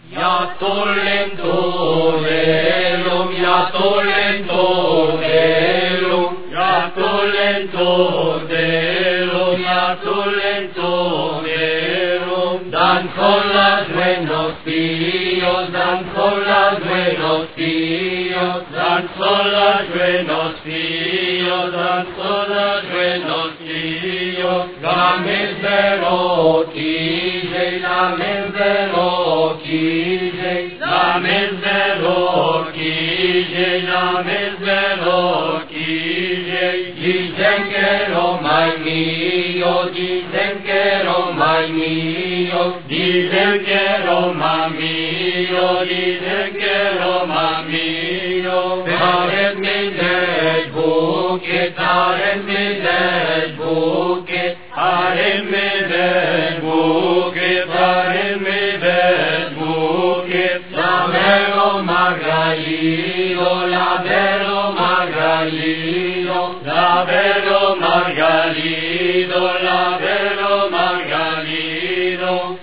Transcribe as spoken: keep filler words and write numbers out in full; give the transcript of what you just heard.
Ja tulin tuudelum, ja tulin tuudelum, ja tulin tuudelum, ja tulin tuudelum. Dan con los buenos tíos, dan con los buenos tíos, dan con los buenos tíos, dan con los buenos tíos. Lamis verokije, lamis verokije, lamis verokije, lamis verokije. Dicen que Roma es mío, dicen que Roma es mío, dicen que Roma mío, dicen que Roma mío. Paret mi dead bucket, paret mi dead bucket, paret mi dead bucket, paret mi dead bucket. La vero Margalido, la vero Margalido, la vero Margalido, la vero